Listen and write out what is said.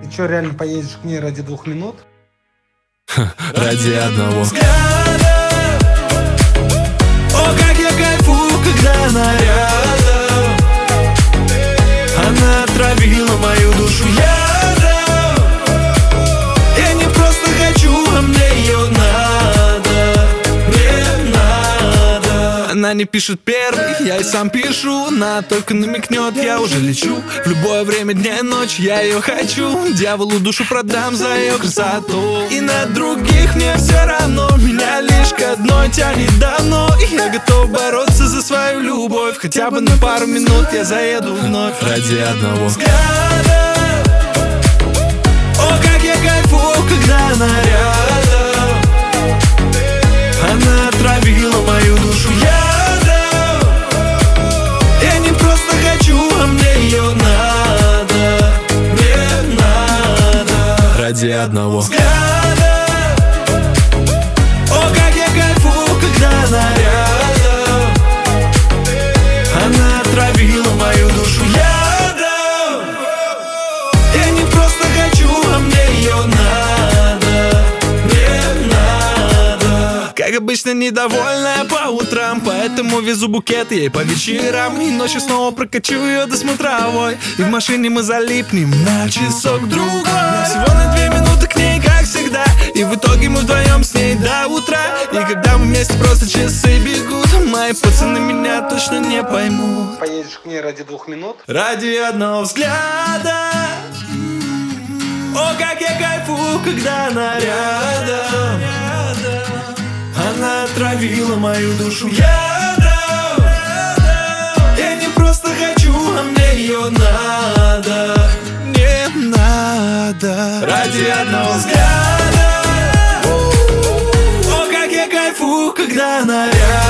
Ты что, реально поедешь к ней ради 2 минут? Ради одного взгляда. О, как я кайфую, когда она рядом. Она отравила мою душу ядом. Я не просто хочу, а мне ее надо. Мне надо. Она не пишет первый, я и сам пишу. Она только намекнет, я уже лечу. В любое время дня и ночи я ее хочу. Дьяволу душу продам за ее красоту. И на других мне все равно. Меня лишь к одной тянет давно. И я готов бороться за свою любовь. Хотя бы на пару минут я заеду вновь. ради одного Взгляда. О, как я кайфую, когда она рядом. Она отравила мою душу ядом. Я не просто хочу, а мне ее надо. Мне надо. ради одного Взгляда. О, как я кайфую, когда она рядом. Она отравила мою душу ядом. Я не просто хочу, а мне ее надо. Мне надо. Как обычно, недовольная по утрам, поэтому везу букет ей по вечерам. И ночью снова прокачу ее до смотровой. И в машине мы залипнем на часок другой. Всего на 2 минуты к ней, как всегда. И в итоге мы вдвоем с ней до утра. И когда мы вместе, просто часы бегут. Мои пацаны меня точно не поймут. Поедешь к ней ради 2 минут? Ради одного взгляда. О, как я кайфую, когда она рядом. Она отравила мою душу ядом. Я не просто хочу, а мне ее надо. Не надо. Ради одного взгляда. О, как я кайфую, когда она рядом.